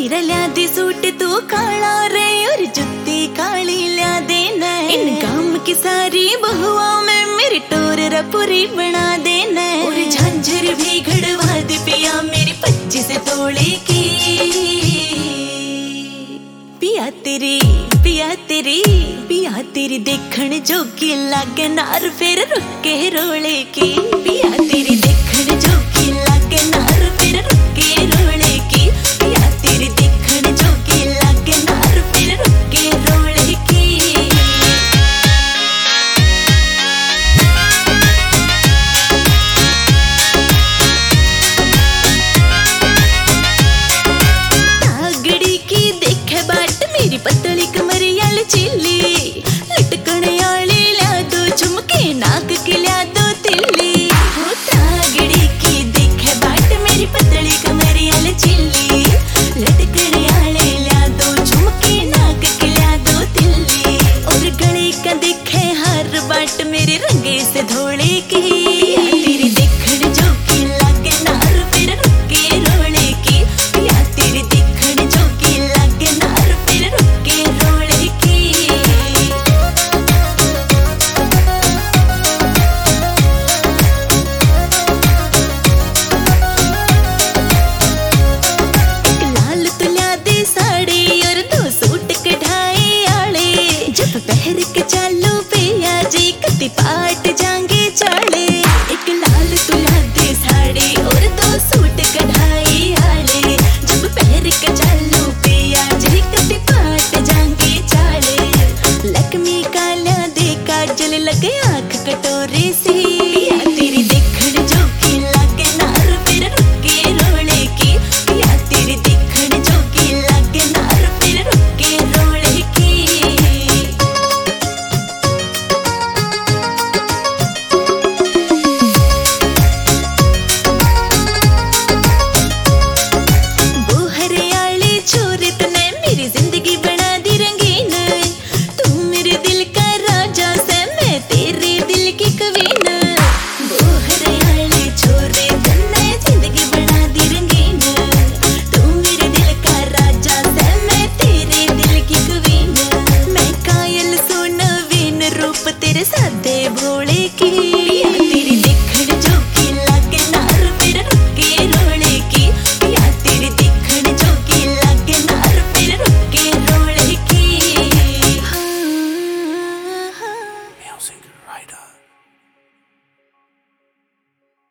मेरा लिया दे सूट तू काला रे और जुत्ती काली लिया देना। इन गांव की सारी बहुआ में मेरी टोर रपुरी बना देना। और झांझर भी घड़वा दे पिया मेरी 25 तोले की। पिया तेरी देखण जोगी लागे नार फिर रुके रोले की।